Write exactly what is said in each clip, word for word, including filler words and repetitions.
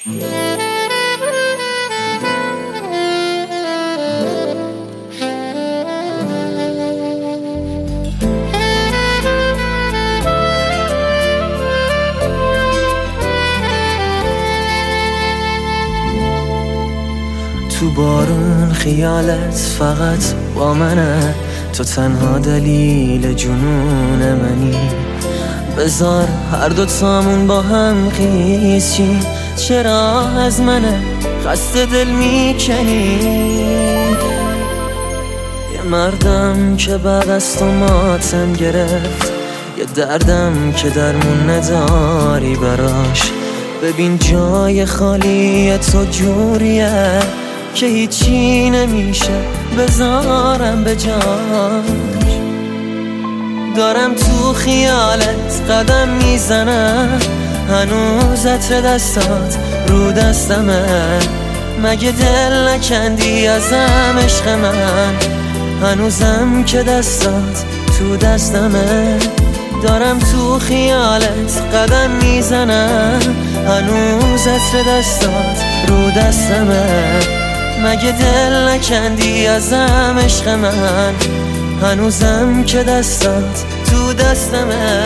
تو بارون خیالت فقط با منه، تو تنها دلیل جنون منی. بذار هر دو تامون با هم خیز چی، چرا از منه خسته دل میکنی؟ یه مردم که بعد از تو ماتم گرفت، یه دردم که درمون نداری براش. ببین جای خالی تو جوریه که هیچی نمیشه بذارم به جاش. دارم تو خیالت قدم میزنم، هنوز عطر دستات رو دستمه. مگه دل نکندی ازم عشق من؟ هنوزم که دستات تو دستمه. دارم تو خیالت قدم میزنم، هنوز عطر دستات رو دستمه. مگه دل نکندی ازم عشق من؟ هنوزم که دستات تو دستمه.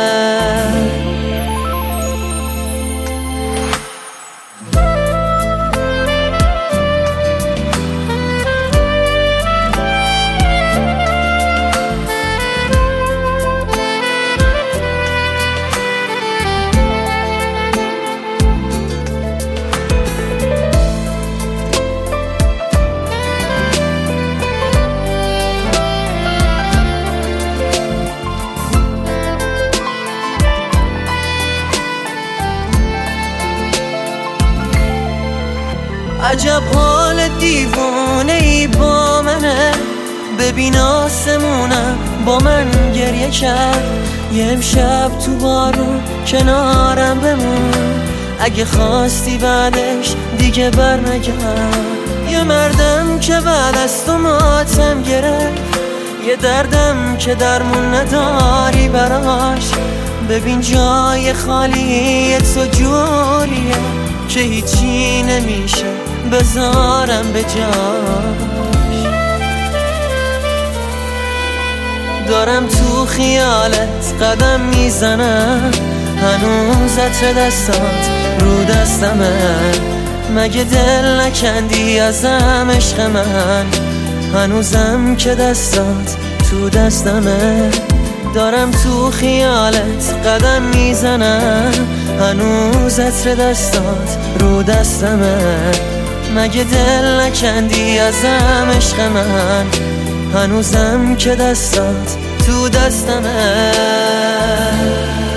عجب حال دیوانه ای با منه، ببین آسمونم با من گریه کرد. یه امشب تو بارون کنارم بمون، اگه خواستی بعدش دیگه بر نگرد. یه مردم که بعد از تو ماتم گرفت، یه دردم که درمون نداری براش. ببین جای خالی تو جوریه که هیچی نمیشه بذارم به جاش. دارم تو خیالت قدم میزنم، هنوز عطر دستات رو دستمه. مگه دل نکندی ازم عشق من؟ هنوزم که دستات تو دستمه. دارم تو خیالت قدم میزنم، هنوز عطر دستات رو دستمه. مگه دل نکندی ازم عشق من؟ هنوزم که دستات تو دستمه.